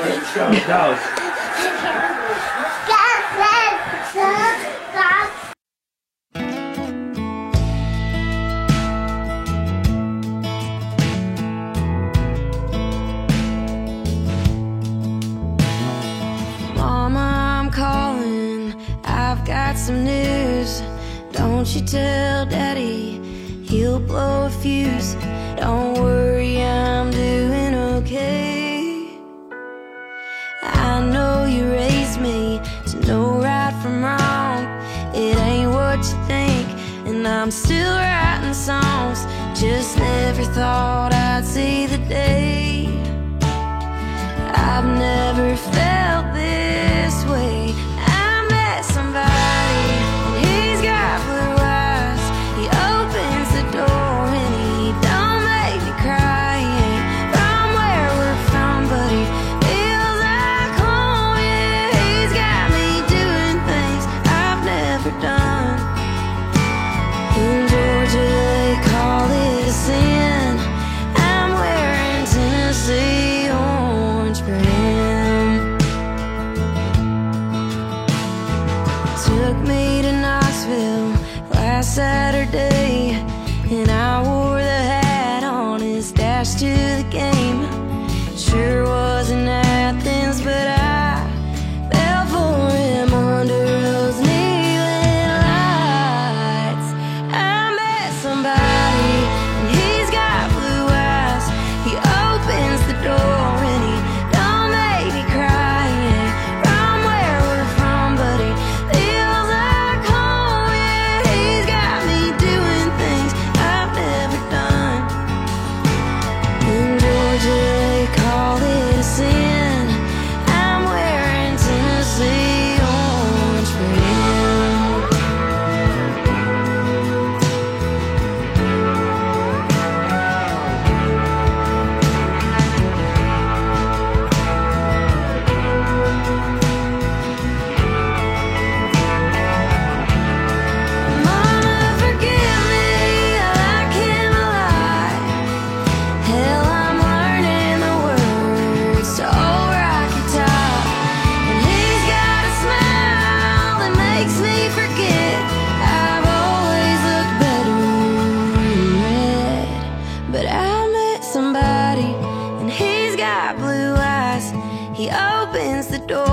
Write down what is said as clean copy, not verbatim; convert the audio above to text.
Let's go. Mama, I'm calling, I've got some news. Don't you tell Daddy, he'll blow a fuse. Don't worry, I'm doing okay. I know you raised me to know right from wrong. It ain't what you think, and I'm still writing songs. Just never thought I'd see the day. I've never felt this way. I met somebody, and he's got blue eyes. He opens the door and he don't make me cry. He ain't from where we're from, but he feels like home. Yeah, he's got me doing things I've never done. In Georgia they call it a sin. I'm wearing Tennessee orange for him. Took me to Knoxville last Saturday, and I wore the hat on his dash to the game. Sure wasn't Athens, but I fell for him under those neon lights. I met somebody, and he's got blue eyes. He opens the door and he don't make me cry. He ain't from where we're from, but he feels like home. Yeah, he's got me doing things I've never done. In Georgia they call it a sin. I'm wearing Tennessee orange for him. Mama, forgive me, I like him a lot. Hell, I'm learning the words to Old Rocky Top. And he's got a smile that makes me forget I've always looked better in red. But I met somebody, and he's got blue eyes. He opens the door